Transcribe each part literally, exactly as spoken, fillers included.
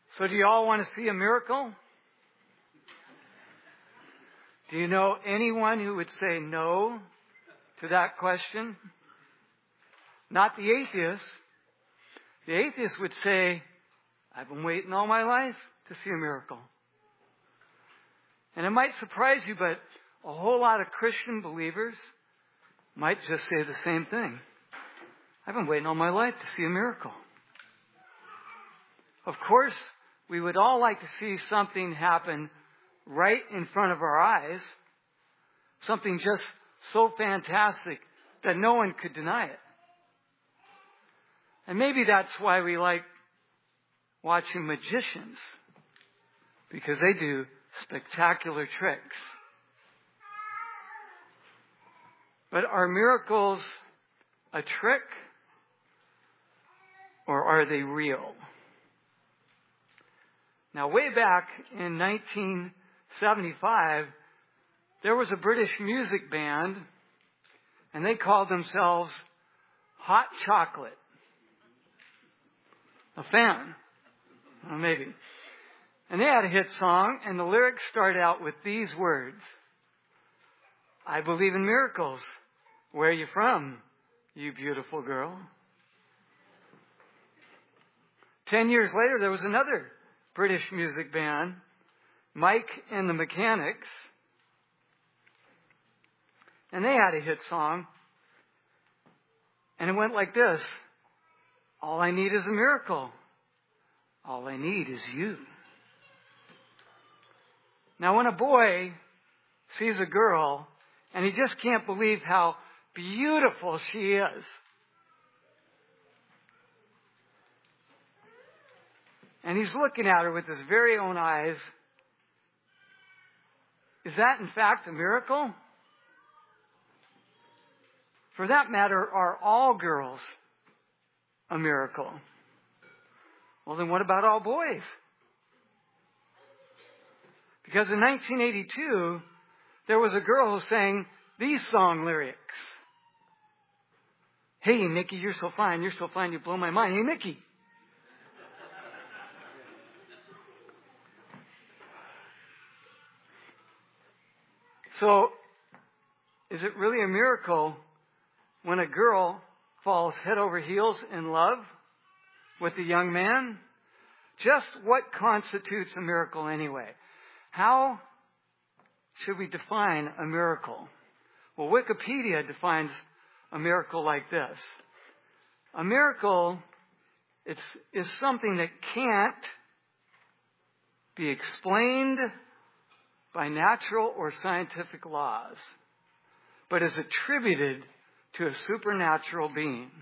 So do you all want to see a miracle? Do you know anyone who would say no to that question? Not the atheist. The atheist would say, I've been waiting all my life to see a miracle. And it might surprise you, but a whole lot of Christian believers might just say the same thing. I've been waiting all my life to see a miracle. Of course, we would all like to see something happen right in front of our eyes. Something just so fantastic that no one could deny it. And maybe that's why we like watching magicians. Because they do spectacular tricks. But are miracles a trick? Or are they real? Now, way back in nineteen seventy-five, there was a British music band, and they called themselves Hot Chocolate. A fan? Well, maybe. And they had a hit song, and the lyrics started out with these words. I believe in miracles. Where are you from, you beautiful girl? Ten years later, there was another British music band, Mike and the Mechanics. And they had a hit song. And it went like this. All I need is a miracle. All I need is you. Now, when a boy sees a girl and he just can't believe how beautiful she is, and he's looking at her with his very own eyes, is that in fact a miracle? For that matter, are all girls a miracle? Well, then what about all boys? Because in nineteen eighty-two, there was a girl who sang these song lyrics. Hey, Mickey, you're so fine. You're so fine. You blow my mind. Hey, Mickey. So, is it really a miracle when a girl falls head over heels in love with a young man? Just what constitutes a miracle anyway? How should we define a miracle? Well, Wikipedia defines a miracle like this. A miracle it's, is something that can't be explained by natural or scientific laws, but is attributed to a supernatural being.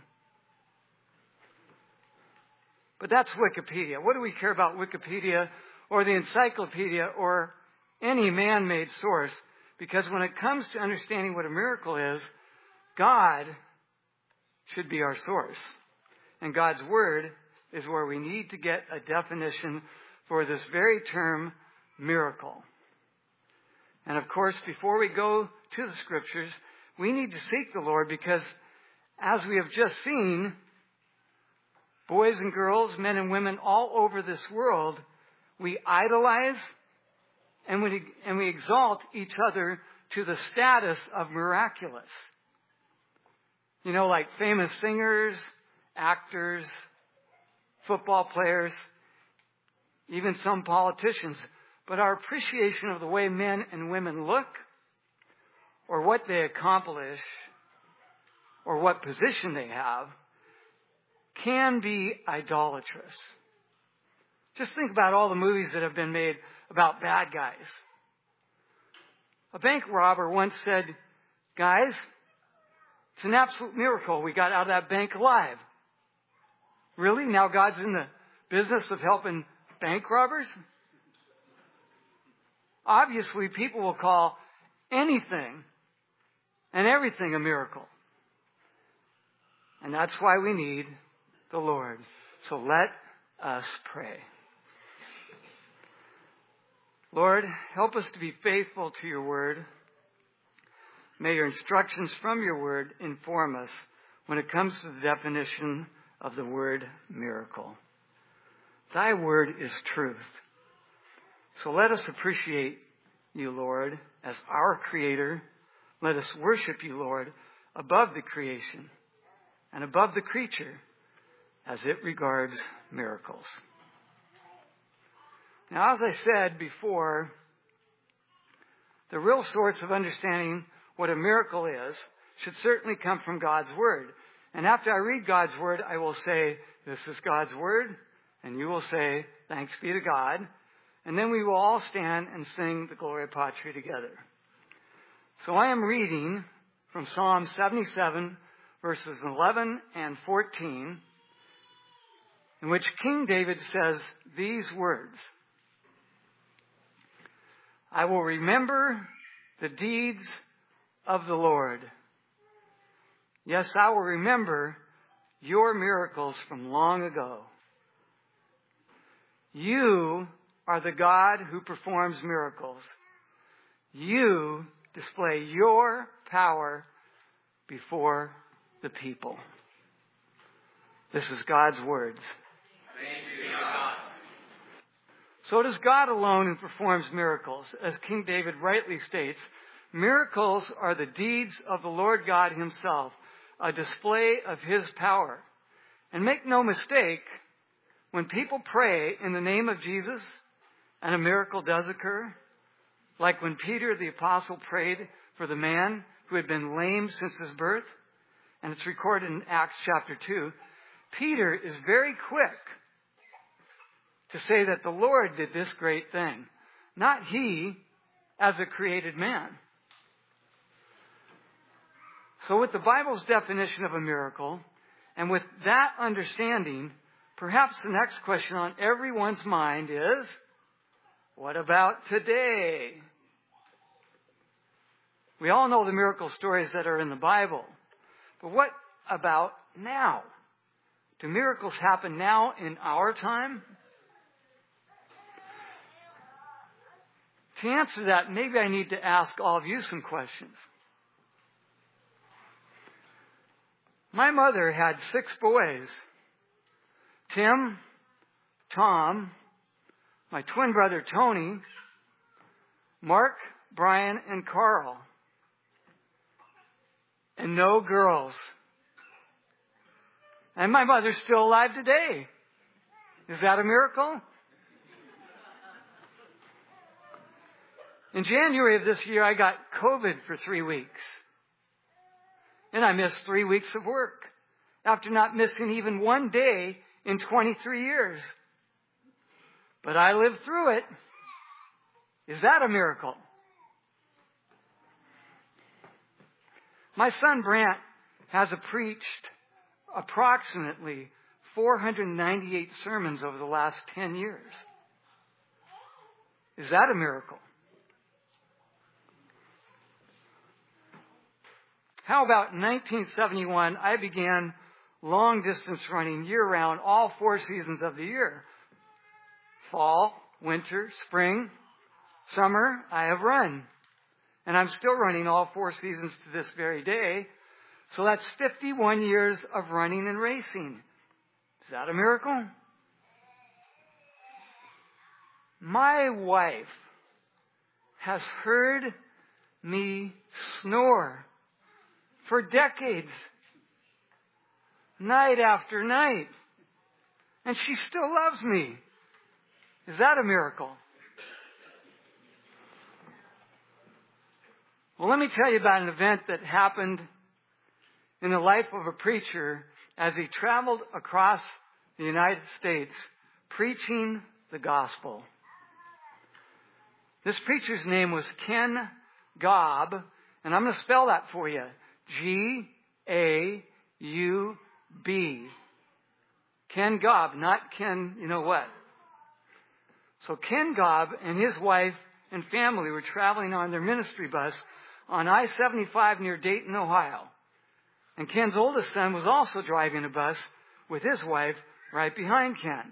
But that's Wikipedia. What do we care about Wikipedia or the encyclopedia or any man-made source? Because when it comes to understanding what a miracle is, God should be our source. And God's Word is where we need to get a definition for this very term, miracle. And of course, before we go to the Scriptures, we need to seek the Lord because, as we have just seen, boys and girls, men and women all over this world, we idolize and we, and we exalt each other to the status of miraculous. You know, like famous singers, actors, football players, even some politicians. But our appreciation of the way men and women look, or what they accomplish, or what position they have, can be idolatrous. Just think about all the movies that have been made about bad guys. A bank robber once said, guys, it's an absolute miracle we got out of that bank alive. Really? Now God's in the business of helping bank robbers? Obviously, people will call anything and everything a miracle. And that's why we need the Lord. So let us pray. Lord, help us to be faithful to your word. May your instructions from your word inform us when it comes to the definition of the word miracle. Thy word is truth. So let us appreciate you, Lord, as our Creator. Let us worship you, Lord, above the creation and above the creature as it regards miracles. Now, as I said before, the real source of understanding what a miracle is should certainly come from God's Word. And after I read God's Word, I will say, this is God's Word. And you will say, thanks be to God. And then we will all stand and sing the Gloria Patri together. So I am reading from Psalm seventy-seven, verses eleven and fourteen, in which King David says these words, I will remember the deeds of the Lord. Yes, I will remember your miracles from long ago. You are the God who performs miracles. You display your power before the people. This is God's words. Thanks be to God. So it is God alone who performs miracles. As King David rightly states, miracles are the deeds of the Lord God himself, a display of his power. And make no mistake, when people pray in the name of Jesus and a miracle does occur, like when Peter the apostle prayed for the man who had been lame since his birth, and it's recorded in Acts chapter two, Peter is very quick to say that the Lord did this great thing, not he as a created man. So with the Bible's definition of a miracle, and with that understanding, perhaps the next question on everyone's mind is, what about today? We all know the miracle stories that are in the Bible. But what about now? Do miracles happen now in our time? To answer that, maybe I need to ask all of you some questions. My mother had six boys. Tim, Tom, my twin brother Tony, Mark, Brian, and Carl. And no girls. And my mother's still alive today. Is that a miracle? In January of this year, I got COVID for three weeks. And I missed three weeks of work after not missing even one day in twenty-three years. But I lived through it. Is that a miracle? My son Brant has preached approximately four hundred ninety-eight sermons over the last ten years. Is that a miracle? How about in nineteen seventy-one, I began long distance running year-round, all four seasons of the year. Fall, winter, spring, summer, I have run. And I'm still running all four seasons to this very day. So that's fifty-one years of running and racing. Is that a miracle? My wife has heard me snore for decades, night after night. And she still loves me. Is that a miracle? Well, let me tell you about an event that happened in the life of a preacher as he traveled across the United States preaching the gospel. This preacher's name was Ken Gaub, and I'm going to spell that for you. G A U B. Ken Gaub, not Ken, you know what. So Ken Gaub and his wife and family were traveling on their ministry bus on I seventy-five near Dayton, Ohio. And Ken's oldest son was also driving a bus with his wife right behind Ken.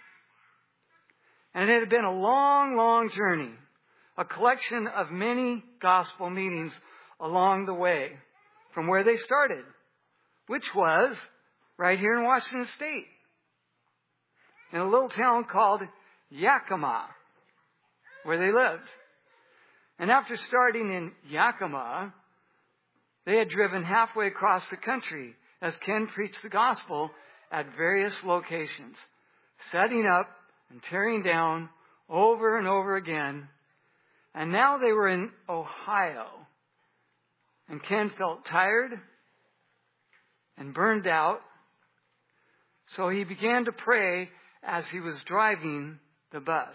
And it had been a long, long journey, a collection of many gospel meetings along the way from where they started, which was right here in Washington State. in a little town called Yakima, where they lived. And after starting in Yakima, they had driven halfway across the country as Ken preached the gospel at various locations, setting up and tearing down over and over again. And now they were in Ohio. And Ken felt tired and burned out. So he began to pray as he was driving the bus.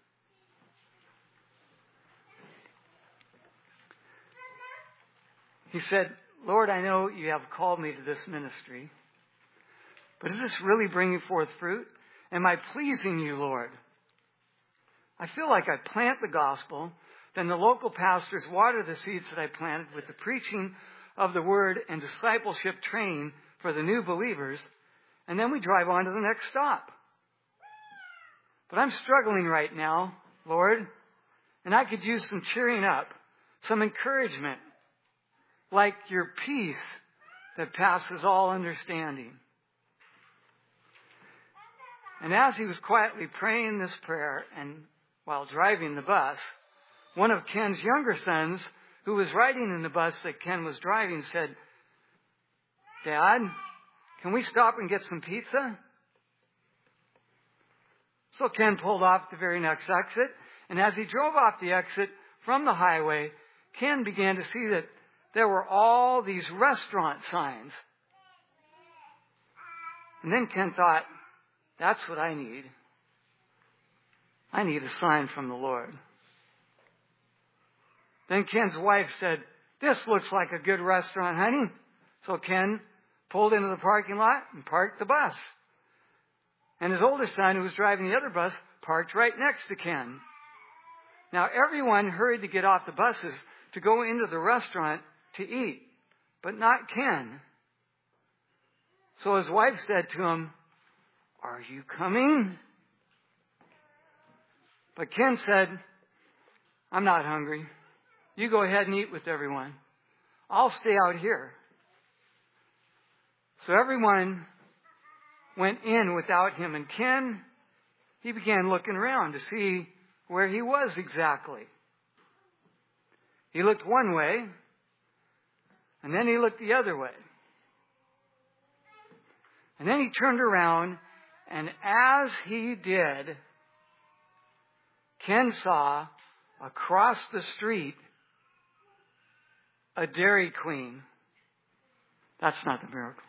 He said, Lord, I know you have called me to this ministry, but is this really bringing forth fruit? Am I pleasing you, Lord? I feel like I plant the gospel, then the local pastors water the seeds that I planted with the preaching of the word and discipleship training for the new believers, and then we drive on to the next stop. But I'm struggling right now, Lord, and I could use some cheering up, some encouragement, like your peace that passes all understanding. And as he was quietly praying this prayer and while driving the bus, one of Ken's younger sons, who was riding in the bus that Ken was driving, said, Dad, can we stop and get some pizza? So Ken pulled off the very next exit, and as he drove off the exit from the highway, Ken began to see that there were all these restaurant signs. And then Ken thought, that's what I need. I need a sign from the Lord. Then Ken's wife said, this looks like a good restaurant, honey. So Ken pulled into the parking lot and parked the bus. And his oldest son, who was driving the other bus, parked right next to Ken. Now everyone hurried to get off the buses to go into the restaurant to eat, but not Ken. So his wife said to him, are you coming? But Ken said, I'm not hungry. You go ahead and eat with everyone. I'll stay out here. So everyone went in without him, and Ken, he began looking around to see where he was exactly. He looked one way, and then he looked the other way. And then he turned around, and as he did, Ken saw across the street a Dairy Queen. That's not the miracle.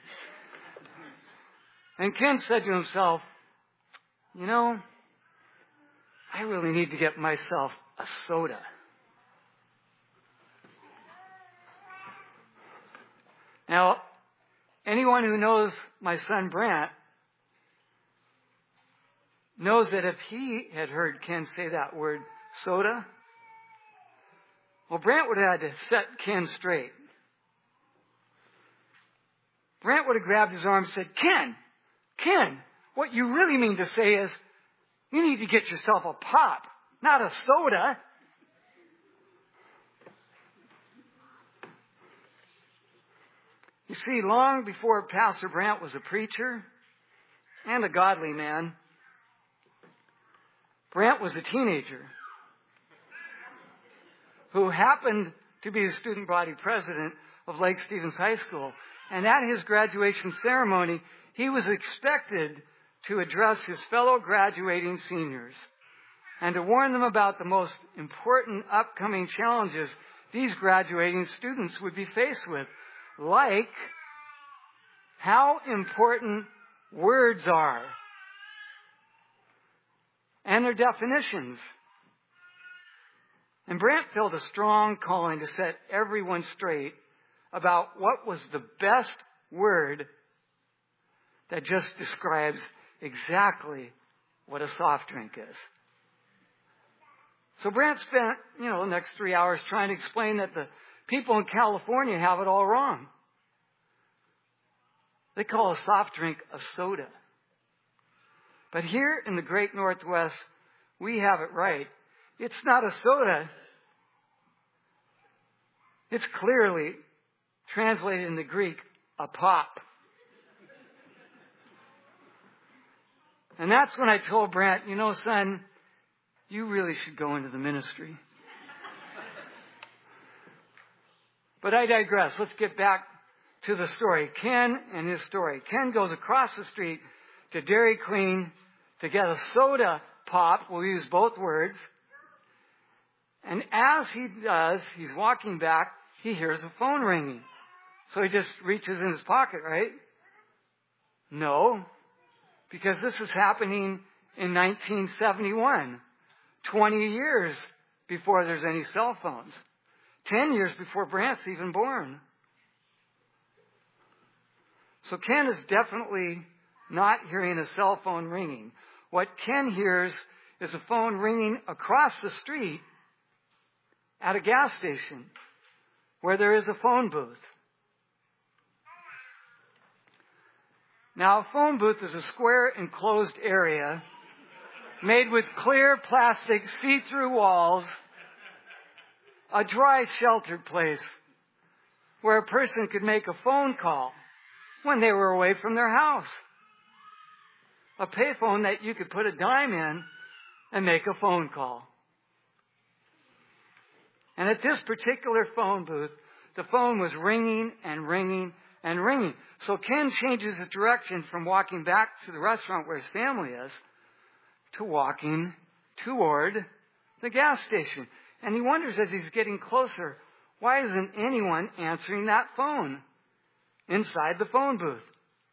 And Ken said to himself, you know, I really need to get myself a soda. Now, anyone who knows my son Brant knows that if he had heard Ken say that word, soda, well, Brant would have had to set Ken straight. Brant would have grabbed his arm and said, Ken, Ken, what you really mean to say is, you need to get yourself a pop, not a soda. You see, long before Pastor Brant was a preacher and a godly man, Brant was a teenager who happened to be the student body president of Lake Stevens High School. And at his graduation ceremony, he was expected to address his fellow graduating seniors and to warn them about the most important upcoming challenges these graduating students would be faced with, like how important words are and their definitions. And Brant felt a strong calling to set everyone straight about what was the best word that just describes exactly what a soft drink is. So Brant spent, you know, the next three hours trying to explain that the people in California have it all wrong. They call a soft drink a soda. But here in the great Northwest, we have it right. It's not a soda. It's clearly translated in the Greek, a pop. And that's when I told Brant, you know, son, you really should go into the ministry. But I digress. Let's get back to the story. Ken and his story. Ken goes across the street to Dairy Queen to get a soda pop. We'll use both words. And as he does, he's walking back, he hears a phone ringing. So he just reaches in his pocket, right? No. Because this is happening in nineteen seventy-one. twenty years before there's any cell phones. ten years before Brant's even born. So Ken is definitely not hearing a cell phone ringing. What Ken hears is a phone ringing across the street at a gas station where there is a phone booth. Now, a phone booth is a square enclosed area made with clear plastic see-through walls, a dry, sheltered place where a person could make a phone call when they were away from their house. A payphone that you could put a dime in and make a phone call. And at this particular phone booth, the phone was ringing and ringing and ringing. So Ken changes his direction from walking back to the restaurant where his family is to walking toward the gas station. And he wonders as he's getting closer, why isn't anyone answering that phone inside the phone booth?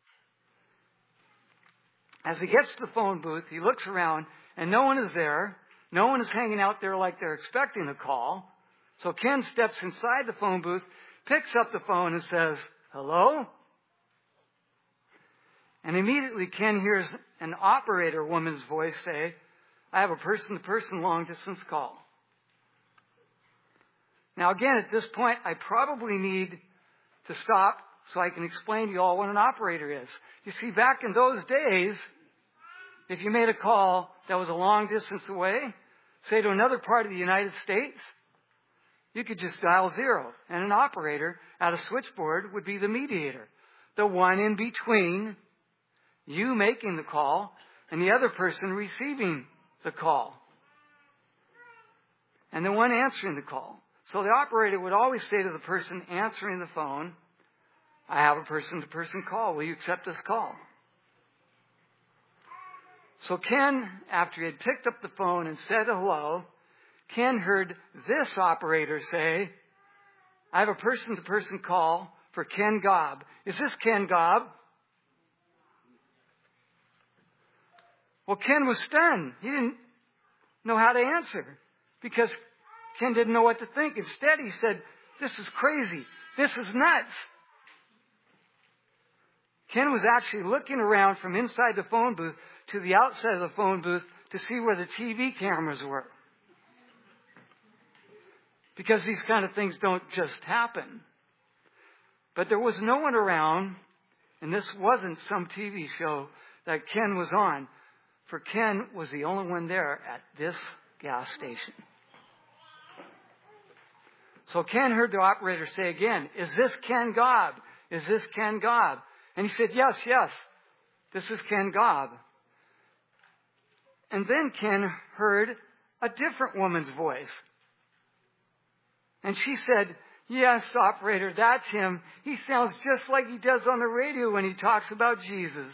As he gets to the phone booth, he looks around and no one is there. No one is hanging out there like they're expecting a call. So Ken steps inside the phone booth, picks up the phone and says, hello? And immediately Ken hears an operator woman's voice say, I have a person-to-person long-distance call. Now again, at this point, I probably need to stop so I can explain to you all what an operator is. You see, back in those days, if you made a call that was a long distance away, say to another part of the United States, you could just dial zero. And an operator at a switchboard would be the mediator, the one in between you making the call and the other person receiving the call. And the one answering the call. So the operator would always say to the person answering the phone, I have a person-to-person call. Will you accept this call? So Ken, after he had picked up the phone and said hello, Ken heard this operator say, I have a person-to-person call for Ken Gobb. Is this Ken Gobb? Well, Ken was stunned. He didn't know how to answer because Ken didn't know what to think. Instead, he said, this is crazy. This is nuts. Ken was actually looking around from inside the phone booth to the outside of the phone booth to see where the T V cameras were. Because these kind of things don't just happen. But there was no one around, and this wasn't some T V show that Ken was on, for Ken was the only one there at this gas station. So Ken heard the operator say again, is this Ken Gobb? Is this Ken Gobb? And he said, yes, yes, this is Ken Gobb. And then Ken heard a different woman's voice. And she said, yes, operator, that's him. He sounds just like he does on the radio when he talks about Jesus.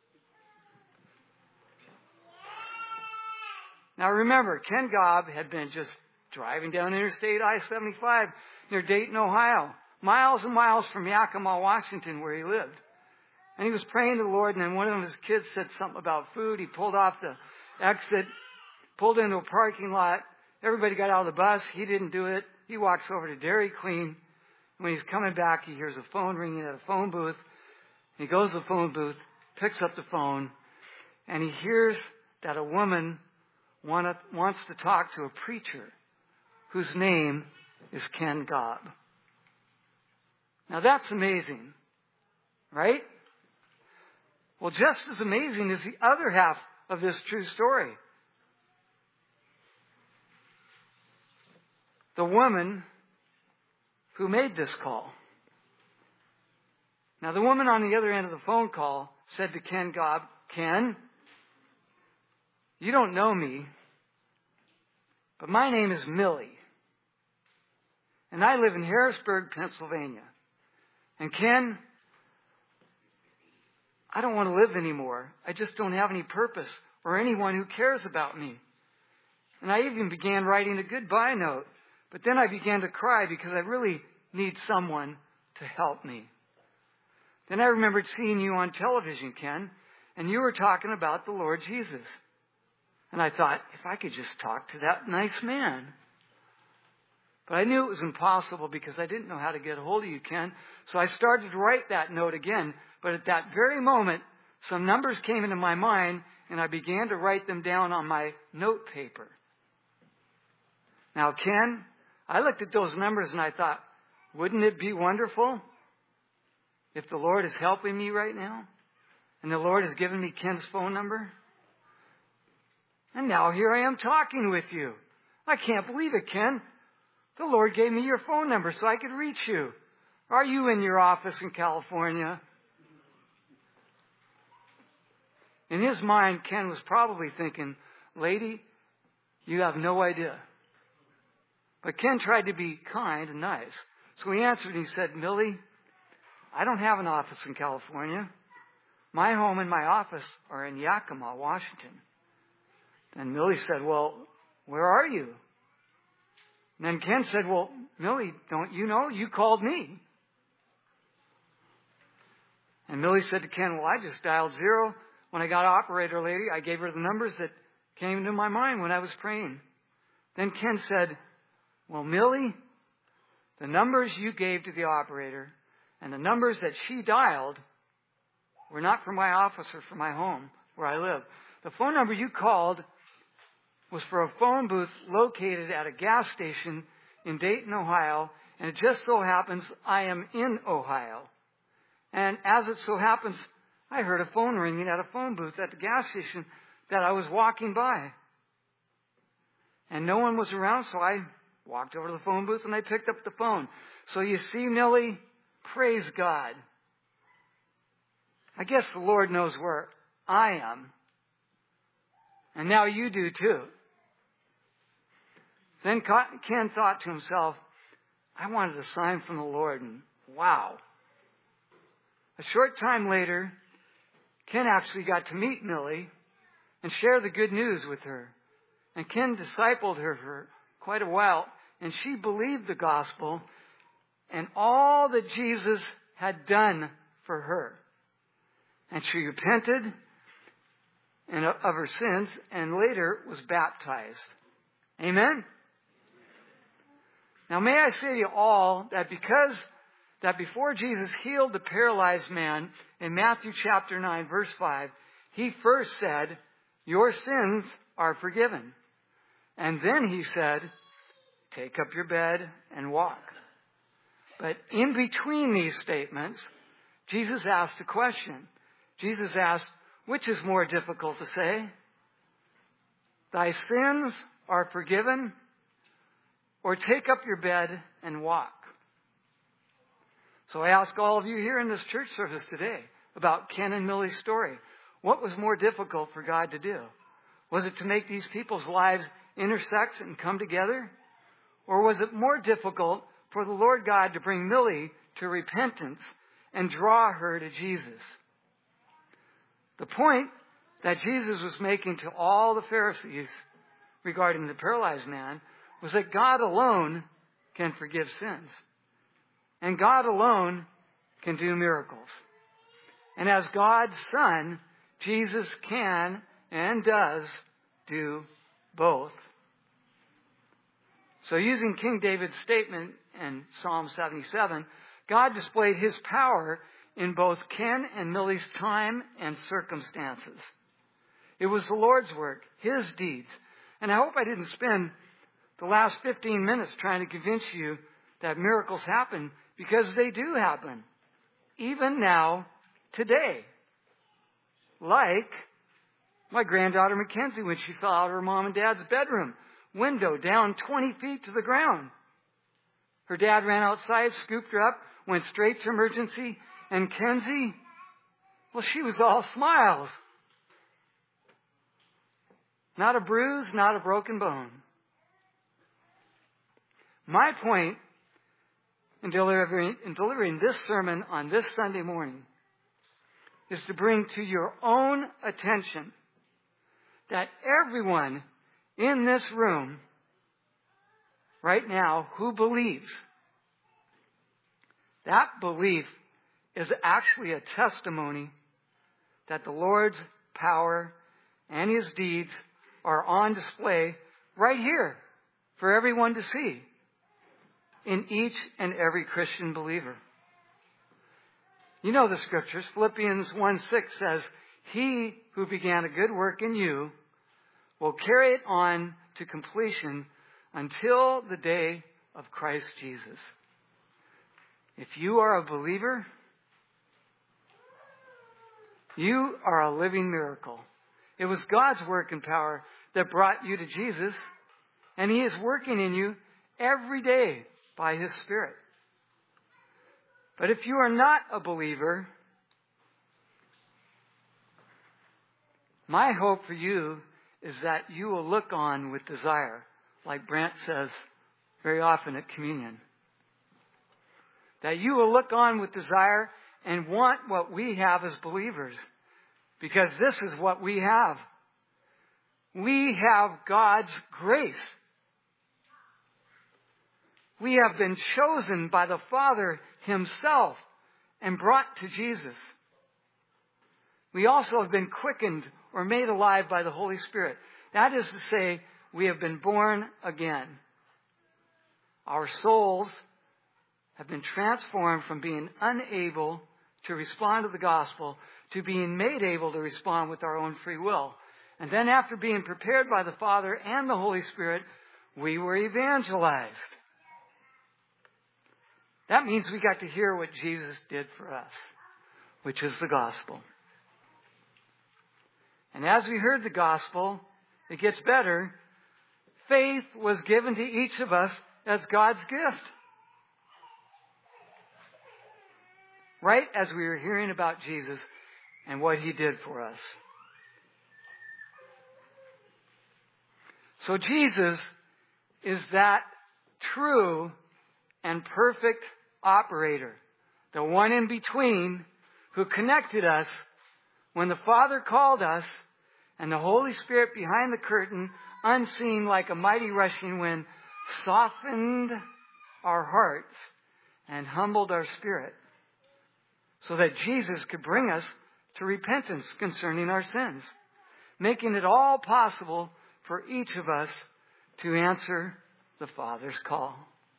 Now remember, Ken Gobb had been just driving down Interstate I seventy-five near Dayton, Ohio, miles and miles from Yakima, Washington, where he lived. And he was praying to the Lord, and then one of his kids said something about food. He pulled off the exit, pulled into a parking lot. Everybody got out of the bus. He didn't do it. He walks over to Dairy Queen. When he's coming back, he hears a phone ringing at a phone booth. He goes to the phone booth, picks up the phone, and he hears that a woman want to, wants to talk to a preacher whose name is Ken Gobb. Now that's amazing, right? Well, just as amazing is the other half of this true story. The woman who made this call. Now, the woman on the other end of the phone call said to Ken Gobb, Ken, you don't know me, but my name is Millie. And I live in Harrisburg, Pennsylvania. And Ken, I don't want to live anymore. I just don't have any purpose or anyone who cares about me. And I even began writing a goodbye note. But then I began to cry because I really need someone to help me. Then I remembered seeing you on television, Ken, and you were talking about the Lord Jesus. And I thought, if I could just talk to that nice man. But I knew it was impossible because I didn't know how to get a hold of you, Ken. So I started to write that note again. But at that very moment, some numbers came into my mind, and I began to write them down on my note paper. Now, Ken, I looked at those numbers and I thought, wouldn't it be wonderful if the Lord is helping me right now? And the Lord has given me Ken's phone number? And now here I am talking with you. I can't believe it, Ken. The Lord gave me your phone number so I could reach you. Are you in your office in California? In his mind, Ken was probably thinking, lady, you have no idea. But Ken tried to be kind and nice. So he answered and he said, Millie, I don't have an office in California. My home and my office are in Yakima, Washington. And Millie said, well, where are you? And then Ken said, well, Millie, don't you know? You called me. And Millie said to Ken, well, I just dialed zero. When I got operator lady, I gave her the numbers that came to my mind when I was praying. Then Ken said, well, Millie, the numbers you gave to the operator and the numbers that she dialed were not from my office or from my home where I live. The phone number you called was for a phone booth located at a gas station in Dayton, Ohio, and it just so happens I am in Ohio. And as it so happens, I heard a phone ringing at a phone booth at the gas station that I was walking by. And no one was around, so I walked over to the phone booth and I picked up the phone. So you see, Millie, praise God. I guess the Lord knows where I am. And now you do too. Then Ken thought to himself, I wanted a sign from the Lord, and wow. A short time later, Ken actually got to meet Millie and share the good news with her. And Ken discipled her for quite a while, and she believed the gospel and all that Jesus had done for her. And she repented and of her sins and later was baptized. Amen? Now may I say to you all that because that before Jesus healed the paralyzed man in Matthew chapter nine verse five, he first said, your sins are forgiven. And then he said, take up your bed and walk. But in between these statements, Jesus asked a question. Jesus asked, which is more difficult to say? Thy sins are forgiven, or take up your bed and walk? So I ask all of you here in this church service today about Ken and Millie's story. What was more difficult for God to do? Was it to make these people's lives intersect and come together? Or was it more difficult for the Lord God to bring Millie to repentance and draw her to Jesus? The point that Jesus was making to all the Pharisees regarding the paralyzed man was that God alone can forgive sins. And God alone can do miracles. And as God's Son, Jesus can and does do both. So using King David's statement in Psalm seventy-seven, God displayed His power in both Ken and Millie's time and circumstances. It was the Lord's work, His deeds. And I hope I didn't spend the last fifteen minutes trying to convince you that miracles happen, because they do happen. Even now, today. Like my granddaughter Mackenzie when she fell out of her mom and dad's bedroom window down twenty feet to the ground. Her dad ran outside, scooped her up, went straight to emergency, and Kenzie, well, she was all smiles. Not a bruise, not a broken bone. My point in delivering, in delivering this sermon on this Sunday morning is to bring to your own attention that everyone in this room right now who believes, that belief is actually a testimony that the Lord's power and His deeds are on display right here for everyone to see in each and every Christian believer. You know the scriptures. Philippians one six says, He who began a good work in you will carry it on to completion until the day of Christ Jesus. If you are a believer, you are a living miracle. It was God's work and power that brought you to Jesus, and He is working in you every day by His Spirit. But if you are not a believer, my hope for you is that you will look on with desire, like Brant says very often at communion. That you will look on with desire and want what we have as believers. Because this is what we have. We have God's grace. We have been chosen by the Father Himself and brought to Jesus. We also have been quickened or made alive by the Holy Spirit. That is to say, we have been born again. Our souls have been transformed from being unable to respond to the gospel to being made able to respond with our own free will. And then after being prepared by the Father and the Holy Spirit, we were evangelized. That means we got to hear what Jesus did for us, which is the gospel. And as we heard the gospel, it gets better. Faith was given to each of us as God's gift. Right as we were hearing about Jesus and what He did for us. So Jesus is that true and perfect operator, the one in between who connected us when the Father called us, and the Holy Spirit behind the curtain, unseen like a mighty rushing wind, softened our hearts and humbled our spirit so that Jesus could bring us to repentance concerning our sins, making it all possible for each of us to answer the Father's call.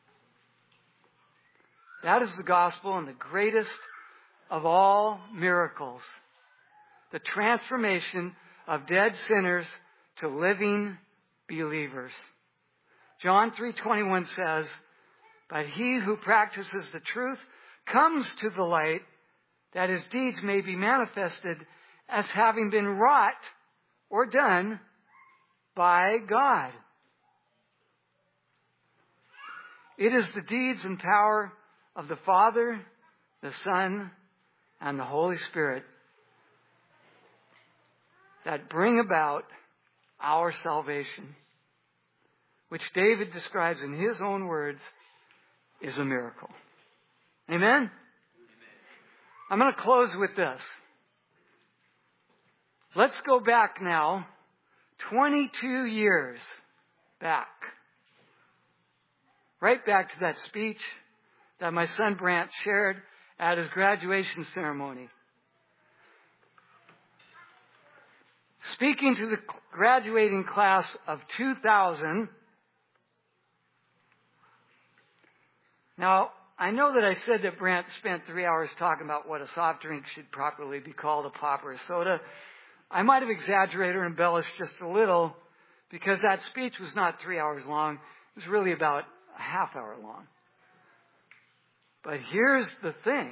That is the gospel and the greatest of all miracles. The transformation of dead sinners to living believers. John three twenty-one says, "But he who practices the truth comes to the light, that his deeds may be manifested as having been wrought or done by God." It is the deeds and power of the Father, the Son, and the Holy Spirit that bring about our salvation, which David describes in his own words is a miracle. Amen? Amen. I'm going to close with this. Let's go back now, twenty-two years back. Right back to that speech that my son Brant shared at his graduation ceremony. Speaking to the graduating class of two thousand. Now, I know that I said that Brant spent three hours talking about what a soft drink should properly be called, a pop or a soda. I might have exaggerated or embellished just a little because that speech was not three hours long. It was really about a half hour long. But here's the thing.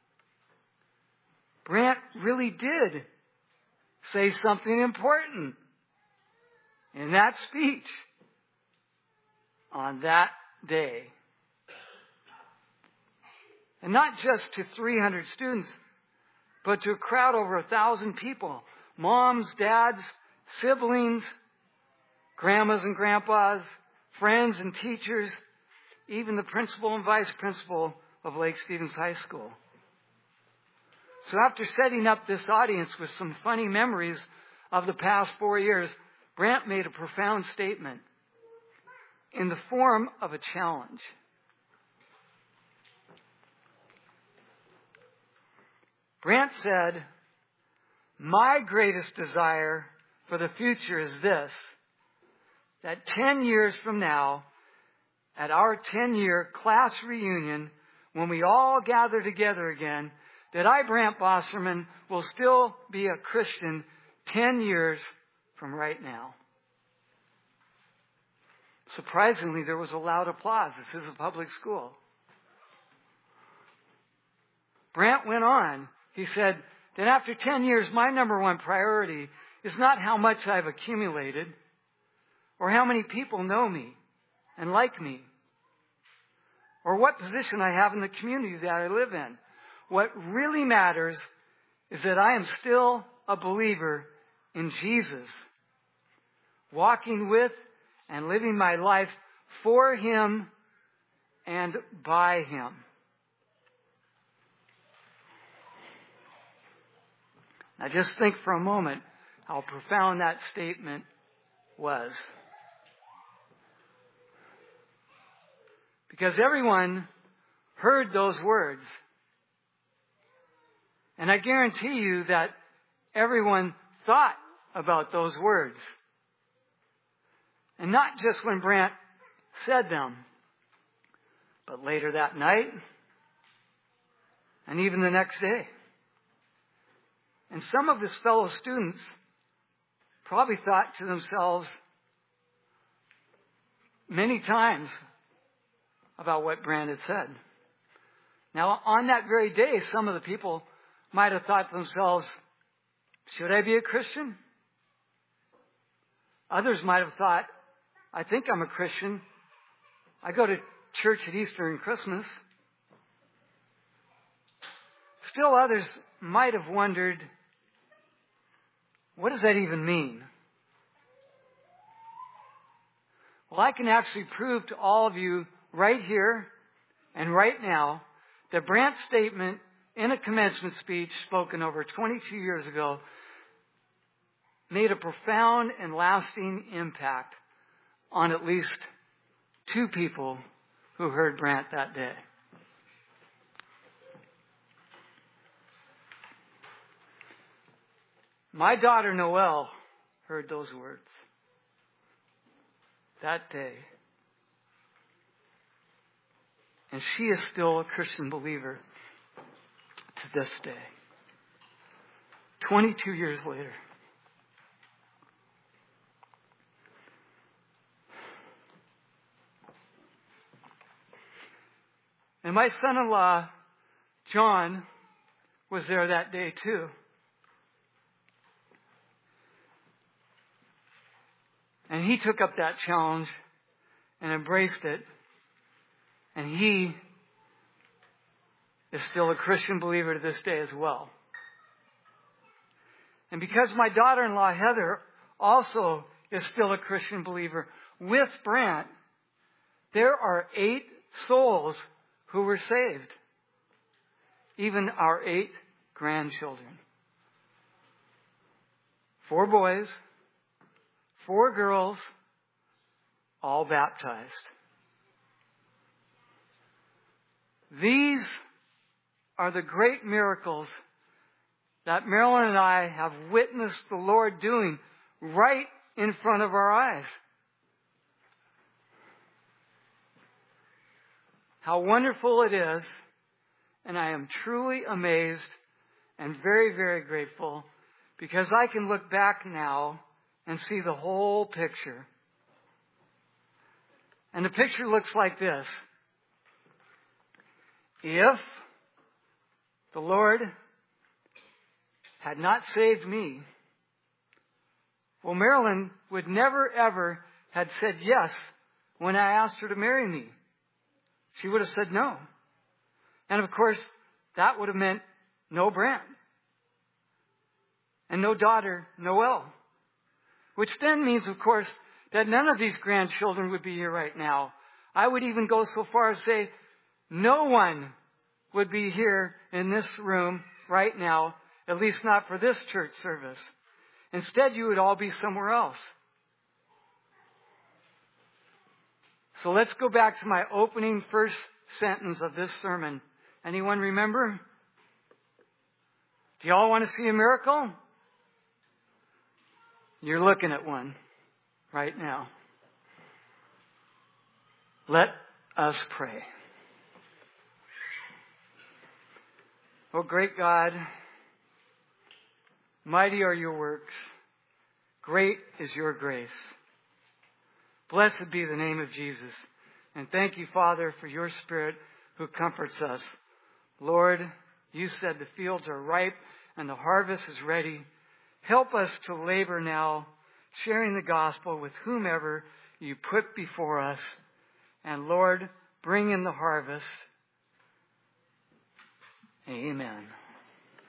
Brant really did say something important in that speech on that day. And not just to three hundred students, but to a crowd over a thousand people. Moms, dads, siblings, grandmas and grandpas, friends and teachers, even the principal and vice principal of Lake Stevens High School. So after setting up this audience with some funny memories of the past four years, Brant made a profound statement in the form of a challenge. Brant said, "My greatest desire for the future is this, that ten years from now, at our ten-year class reunion, when we all gather together again, that I, Brant Bosserman, will still be a Christian ten years from right now." Surprisingly, there was a loud applause. This is a public school. Brant went on. He said, "Then after ten years, my number one priority is not how much I've accumulated or how many people know me and like me or what position I have in the community that I live in. What really matters is that I am still a believer in Jesus, walking with and living my life for Him and by Him." Now just think for a moment how profound that statement was. Because everyone heard those words. And I guarantee you that everyone thought about those words. And not just when Brant said them, but later that night and even the next day. And some of his fellow students probably thought to themselves many times about what Brant had said. Now, on that very day, some of the people might have thought to themselves, should I be a Christian? Others might have thought, I think I'm a Christian. I go to church at Easter and Christmas. Still others might have wondered, what does that even mean? Well, I can actually prove to all of you right here and right now that Brant's statement in a commencement speech spoken over twenty-two years ago made a profound and lasting impact on at least two people who heard Brant that day. My daughter Noelle heard those words that day. And she is still a Christian believer to this day. twenty-two years later. And my son-in-law, John, was there that day too. And he took up that challenge and embraced it. And he is still a Christian believer to this day as well. And because my daughter-in-law, Heather, also is still a Christian believer with Brant, there are eight souls who were saved. Even our eight grandchildren. Four boys, four girls, all baptized. These are the great miracles that Marilyn and I have witnessed the Lord doing right in front of our eyes. How wonderful it is, and I am truly amazed and very, very grateful because I can look back now and see the whole picture. And the picture looks like this. If the Lord had not saved me, well, Marilyn would never, ever had said yes when I asked her to marry me. She would have said no. And of course, that would have meant no Brant. And no daughter, Noelle. Which then means, of course, that none of these grandchildren would be here right now. I would even go so far as say no one would be here in this room right now, at least not for this church service. Instead, you would all be somewhere else. So let's go back to my opening first sentence of this sermon. Anyone remember? Do you all want to see a miracle? You're looking at one right now. Let us pray. Oh, great God, mighty are your works. Great is your grace. Blessed be the name of Jesus. And thank you, Father, for your Spirit who comforts us. Lord, you said the fields are ripe and the harvest is ready. Help us to labor now, sharing the gospel with whomever you put before us. And Lord, bring in the harvest. Amen.